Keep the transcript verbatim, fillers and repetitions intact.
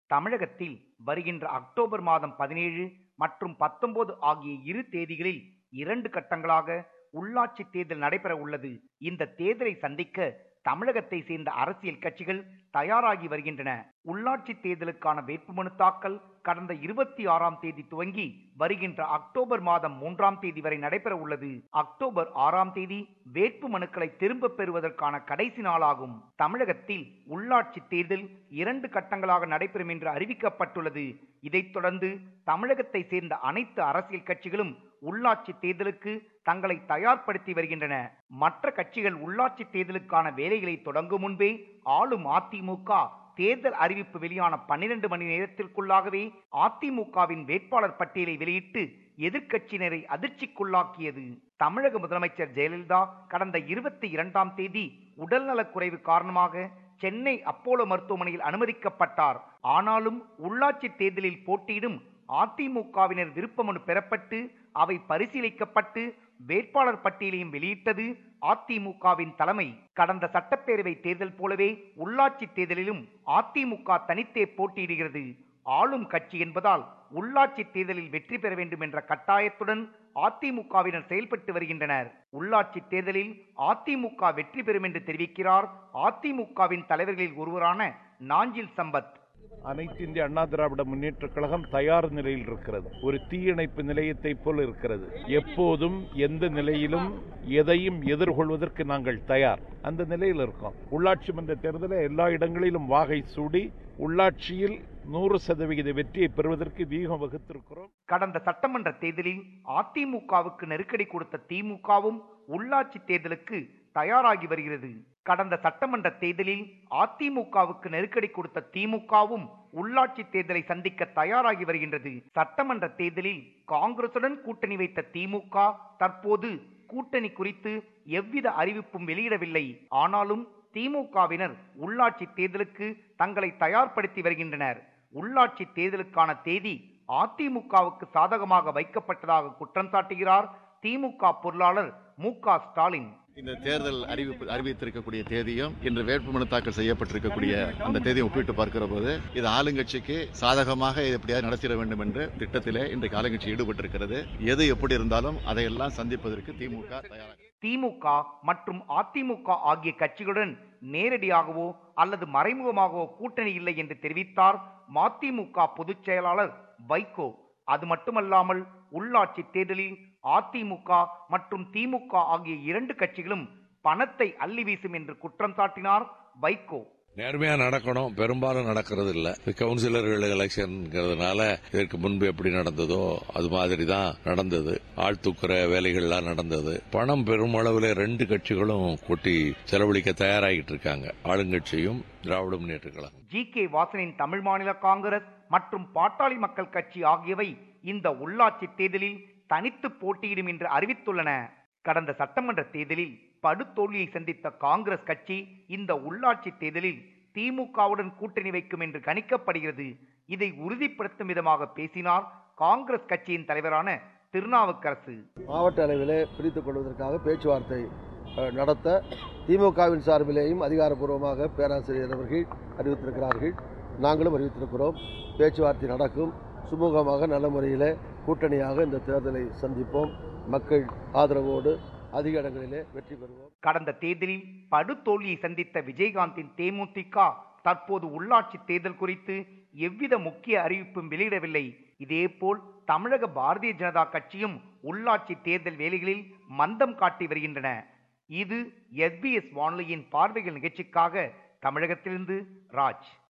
தமிழகத்தில் வருகின்ற அக்டோபர் மாதம் பதினேழு மற்றும் பத்தொன்பது ஆகிய இரு தேதிகளில் இரண்டு கட்டங்களாக உள்ளாட்சி தேர்தல் நடைபெற உள்ளது. இந்த தேர்தலை சந்திக்க தமிழகத்தை சேர்ந்த அரசியல் கட்சிகள் தயாராகி வருகின்றன. உள்ளாட்சி தேர்தலுக்கான வேட்புமனு தாக்கல் கடந்த இருபத்தி ஆறாம் தேதி துவங்கி வருகின்ற அக்டோபர் மாதம் மூன்றாம் தேதி வரை நடைபெற உள்ளது. அக்டோபர் ஆறாம் தேதி வேட்பு மனுக்களை திரும்ப பெறுவதற்கான கடைசி நாளாகும். தமிழகத்தில் உள்ளாட்சி தேர்தல் இரண்டு கட்டங்களாக நடைபெறும் என்று அறிவிக்கப்பட்டுள்ளது. இதைத் தொடர்ந்து தமிழகத்தை சேர்ந்த அனைத்து அரசியல் கட்சிகளும் உள்ளாட்சி தேர்தலுக்கு தங்களை தயார்படுத்தி வருகின்றன. மற்ற கட்சிகள் உள்ளாட்சி தேர்தலுக்கான வேலைகளை தொடங்கும் முன்பே ஆளும் அதிமுக தேர்தல் அறிவிப்பு வெளியான பன்னிரண்டு மணி நேரத்திற்குள்ளாகவே அதிமுகவின் வேட்பாளர் பட்டியலை வெளியிட்டு எதிர்க்கட்சியினரை அதிர்ச்சிக்குள்ளாக்கியது. தமிழக முதலமைச்சர் ஜெயலலிதா கடந்த இருபத்தி இரண்டாம் தேதி உடல்நலக்குறைவு காரணமாக சென்னை அப்போலோ மருத்துவமனையில் அனுமதிக்கப்பட்டார். ஆனாலும் உள்ளாட்சி தேர்தலில் போட்டியிடும் அதிமுகவினர் விருப்பமனு பெறப்பட்டு அவை பரிசீலிக்கப்பட்டு வேட்பாளர் பட்டியலையும் வெளியிட்டது அதிமுகவின் தலைமை. கடந்த சட்டப்பேரவை தேர்தல் போலவே உள்ளாட்சி தேர்தலிலும் அதிமுக தனித்தே போட்டியிடுகிறது. ஆளும் கட்சி என்பதால் உள்ளாட்சி தேர்தலில் வெற்றி பெற வேண்டும் என்ற கட்டாயத்துடன் அதிமுகவினர் செயல்பட்டு வருகின்றனர். உள்ளாட்சி தேர்தலில் அதிமுக வெற்றி பெறும் என்று தெரிவிக்கிறார் அதிமுகவின் தலைவர்களில் ஒருவரான நாஞ்சில் சம்பத். அனைத்து இந்திய அண்ணா திராவிட முன்னேற்ற கழகம் தயார் நிலையில் இருக்கிறது. ஒரு தீயணைப்பு நிலையத்தை போல் இருக்கிறது. எப்போதும் எந்த நிலையிலும் எதையும் எதிர்கொள்வதற்கு நாங்கள் தயார். அந்த நிலையில் இருக்கோம். உள்ளாட்சி மன்ற தேர்தலில் எல்லா இடங்களிலும் வாகை சூடி உள்ளாட்சியில் நூறு சதவிகித வெற்றியை பெறுவதற்கு வீகம் வகுத்திருக்கிறோம். கடந்த சட்டமன்ற தேர்தலில் அதிமுகவுக்கு நெருக்கடி கொடுத்த திமுகவும் உள்ளாட்சி தேர்தலுக்கு தயாராகி வருகிறது. கடந்த சட்டமன்ற தேர்தலில் அதிமுகவுக்கு நெருக்கடி கொடுத்த திமுகவும் உள்ளாட்சி தேர்தலை சந்திக்க தயாராகி வருகின்றது. சட்டமன்ற தேர்தலில் காங்கிரசுடன் கூட்டணி வைத்த திமுக தற்போது கூட்டணி குறித்து எவ்வித அறிவிப்பும் வெளியிடவில்லை. ஆனாலும் திமுகவினர் உள்ளாட்சி தேர்தலுக்கு தங்களை தயார்படுத்தி வருகின்றனர். உள்ளாட்சி தேர்தலுக்கான தேதி அதிமுகவுக்கு சாதகமாக வைக்கப்பட்டதாக குற்றம் சாட்டுகிறார் திமுக பொருளாளர் மு க ஸ்டாலின். இந்த தேர்தல் அறிவிப்பு அறிவித்திருக்கக்கூடிய தேதியும் இன்று வேட்புமனு தாக்கல் செய்யப்பட்டிருக்கக்கூடிய அந்த தேதியை ஒப்பிட்டு பார்க்கிற போது இது ஆளுங்கட்சிக்கு சாதகமாக எப்படியாவது நடத்திட வேண்டும் என்ற திட்டத்திலே இன்றைக்கு ஆளுங்கட்சி ஈடுபட்டிருக்கிறது. எது எப்படி இருந்தாலும் அதையெல்லாம் சந்திப்பதற்கு திமுக தயாராக. திமுக மற்றும் அதிமுக ஆகிய கட்சிகளுடன் நேரடியாகவோ அல்லது மறைமுகமாகவோ கூட்டணி இல்லை என்று தெரிவித்தார் மதிமுக பொதுச் செயலாளர் வைகோ. அது மட்டுமல்லாமல் உள்ளாட்சி தேர்தலில் அதிமுக மற்றும் திமுக ஆகிய இரண்டு கட்சிகளும் பணத்தை அள்ளி வீசும் என்று குற்றம் சாட்டினார் வைகோ. நேர்மையா நடக்கணும், பெரும்பாலும் நடக்கிறது இல்ல. கவுன்சிலர்கள் எலெக்ஷன்ங்கிறதுனால இதற்கு முன்பு எப்படி நடந்ததோ அது மாதிரி தான் நடந்தது. ஆள் தூக்குற வேலைகள்லாம் நடந்தது. பணம் பெருமளவில் ரெண்டு கட்சிகளும் கொட்டி செலவழிக்க தயாராகிட்டு இருக்காங்க, ஆளுங்கட்சியும் திராவிட முன்னேற்ற கழகம். ஜி கே வாசனின் தமிழ் மாநில காங்கிரஸ் மற்றும் பாட்டாளி மக்கள் கட்சி ஆகியவை இந்த உள்ளாட்சி தேர்தலில் தனித்து போட்டியிடும் என்று அறிவித்துள்ளன. கடந்த சட்டமன்ற தேர்தலில் படுதோல்வியை சந்தித்த காங்கிரஸ் கட்சி இந்த உள்ளாட்சி தேர்தலில் திமுகவுடன் கூட்டணி வைக்கும் என்று கணிக்கப்படுகிறது. இதை உறுதிப்படுத்தும் விதமாக பேசினார் காங்கிரஸ் கட்சியின் தலைவரான திருநாவுக்கரசு. மாவட்ட அளவிலே பிரித்துக் கொள்வதற்காக பேச்சுவார்த்தை நடத்த திமுகவின் சார்பிலேயும் அதிகாரப்பூர்வமாக பேராசிரியர் அவர்கள் அறிவித்திருக்கிறார்கள். நாங்களும் அறிவித்திருக்கிறோம். பேச்சுவார்த்தை நடக்கும். சுமூகமாக நல்ல முறையில் கூட்டணியாக இந்த தேர்தலை சந்திப்போம். மக்கள் ஆதரவோடு அதிக இடங்களிலே வெற்றி பெறுவோம். கடந்த தேர்தலில் படுதோல்வியை சந்தித்த விஜயகாந்தின் தேமுதிக தற்போது உள்ளாட்சி தேர்தல் குறித்து எவ்வித முக்கிய அறிவிப்பும் வெளியிடவில்லை. இதேபோல் தமிழக பாரதிய ஜனதா கட்சியும் உள்ளாட்சி தேர்தல் வேலைகளில் மந்தம் காட்டி வருகின்றன. இது எஸ் பி எஸ் வானொலியின் பார்வைகள் நிகழ்ச்சிக்காக தமிழகத்திலிருந்து ராஜ்.